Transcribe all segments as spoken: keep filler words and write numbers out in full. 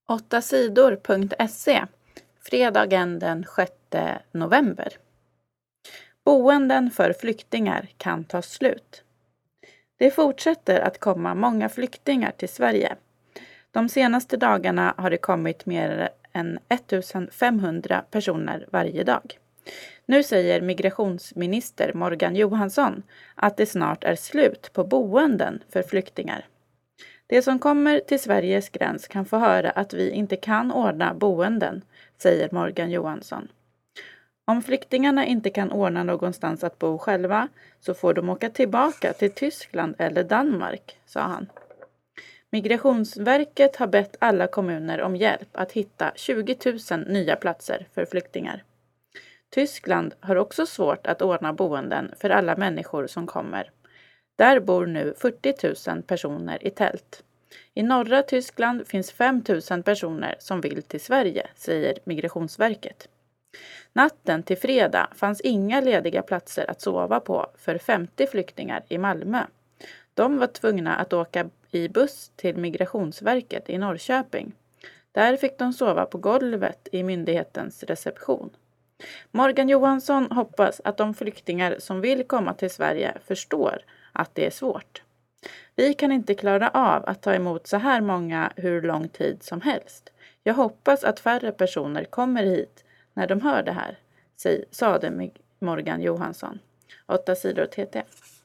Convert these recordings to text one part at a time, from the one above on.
åtta sidor punkt se, fredagen den sjätte november. Boenden för flyktingar kan ta slut. Det fortsätter att komma många flyktingar till Sverige. De senaste dagarna har det kommit mer än femtonhundra personer varje dag. Nu säger migrationsminister Morgan Johansson att det snart är slut på boenden för flyktingar. De som kommer till Sveriges gräns kan få höra att vi inte kan ordna boenden, säger Morgan Johansson. Om flyktingarna inte kan ordna någonstans att bo själva så får de åka tillbaka till Tyskland eller Danmark, sa han. Migrationsverket har bett alla kommuner om hjälp att hitta tjugo tusen nya platser för flyktingar. Tyskland har också svårt att ordna boenden för alla människor som kommer. Där bor nu fyrtio tusen personer i tält. I norra Tyskland finns fem tusen personer som vill till Sverige, säger Migrationsverket. Natten till fredag fanns inga lediga platser att sova på för femtio flyktingar i Malmö. De var tvungna att åka i buss till Migrationsverket i Norrköping. Där fick de sova på golvet i myndighetens reception. Morgan Johansson hoppas att de flyktingar som vill komma till Sverige förstår att det är svårt. Vi kan inte klara av att ta emot så här många hur lång tid som helst. Jag hoppas att färre personer kommer hit när de hör det här, sade Morgan Johansson. åtta sidor T T.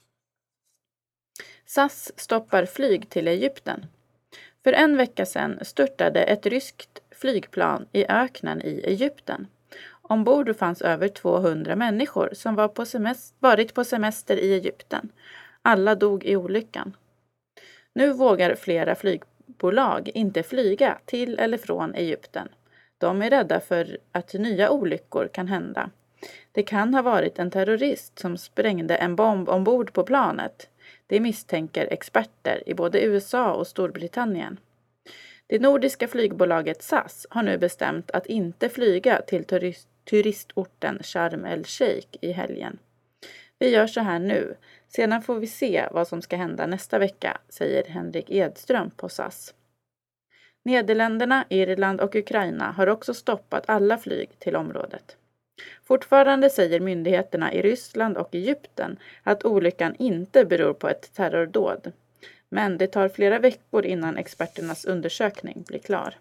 S A S stoppar flyg till Egypten. För en vecka sedan störtade ett ryskt flygplan i öknen i Egypten. Ombord fanns över tvåhundra människor som var på semester, varit på semester i Egypten. Alla dog i olyckan. Nu vågar flera flygbolag inte flyga till eller från Egypten. De är rädda för att nya olyckor kan hända. Det kan ha varit en terrorist som sprängde en bomb ombord på planet. Det misstänker experter i både U S A och Storbritannien. Det nordiska flygbolaget S A S har nu bestämt att inte flyga till turist turistorten Sharm el-Sheikh i helgen. Vi gör så här nu. Sedan får vi se vad som ska hända nästa vecka, säger Henrik Edström på S A S. Nederländerna, Irland och Ukraina har också stoppat alla flyg till området. Fortfarande säger myndigheterna i Ryssland och Egypten att olyckan inte beror på ett terrordåd. Men det tar flera veckor innan experternas undersökning blir klar.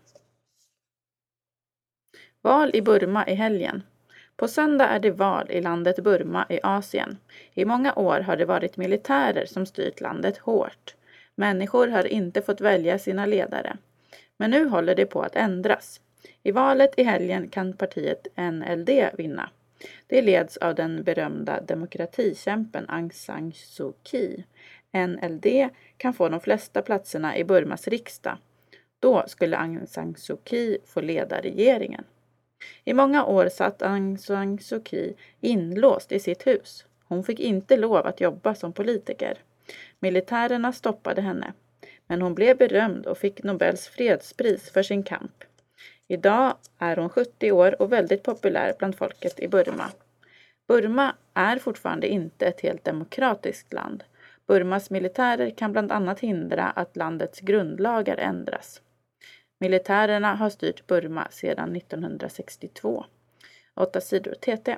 Val i Burma i helgen. På söndag är det val i landet Burma i Asien. I många år har det varit militärer som styrt landet hårt. Människor har inte fått välja sina ledare. Men nu håller det på att ändras. I valet i helgen kan partiet N L D vinna. Det leds av den berömda demokratikämpen Aung San Suu Kyi. N L D kan få de flesta platserna i Burmas riksdag. Då skulle Aung San Suu Kyi få leda regeringen. I många år satt Aung San Suu Kyi inlåst i sitt hus. Hon fick inte lov att jobba som politiker. Militärerna stoppade henne. Men hon blev berömd och fick Nobels fredspris för sin kamp. Idag är hon sjuttio år och väldigt populär bland folket i Burma. Burma är fortfarande inte ett helt demokratiskt land. Burmas militärer kan bland annat hindra att landets grundlagar ändras. Militärerna har styrt Burma sedan nittonhundrasextiotvå. åtta sidor T T.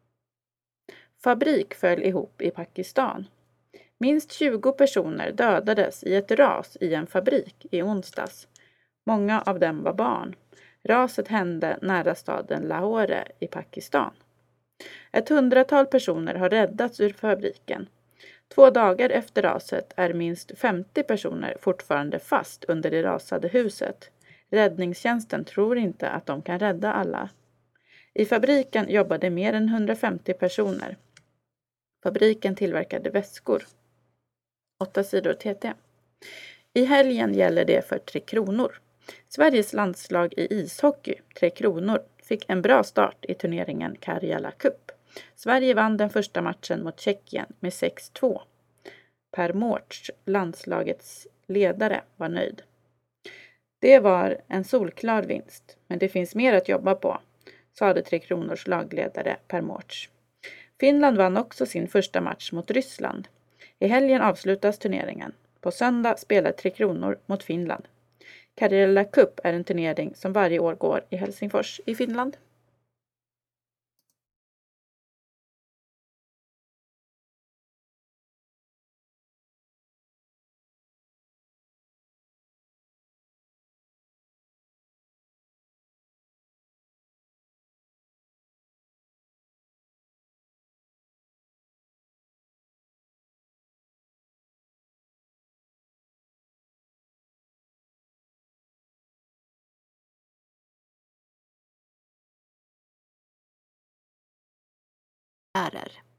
Fabrik föll ihop i Pakistan. Minst tjugo personer dödades i ett ras i en fabrik i onsdags. Många av dem var barn. Raset hände nära staden Lahore i Pakistan. Ett hundratal personer har räddats ur fabriken. Två dagar efter raset är minst femtio personer fortfarande fast under det rasade huset. Räddningstjänsten tror inte att de kan rädda alla. I fabriken jobbade mer än hundrafemtio personer. Fabriken tillverkade väskor. åtta sidor T T. I helgen gäller det för Tre Kronor. Sveriges landslag i ishockey, Tre Kronor, fick en bra start i turneringen Karjala Cup. Sverige vann den första matchen mot Tjeckien med sex två. Per Mårts, landslagets ledare, var nöjd. Det var en solklar vinst, men det finns mer att jobba på, sade Tre Kronors lagledare Per Mårts. Finland vann också sin första match mot Ryssland. I helgen avslutas turneringen. På söndag spelar Tre Kronor mot Finland. Karjala Cup är en turnering som varje år går i Helsingfors i Finland. Är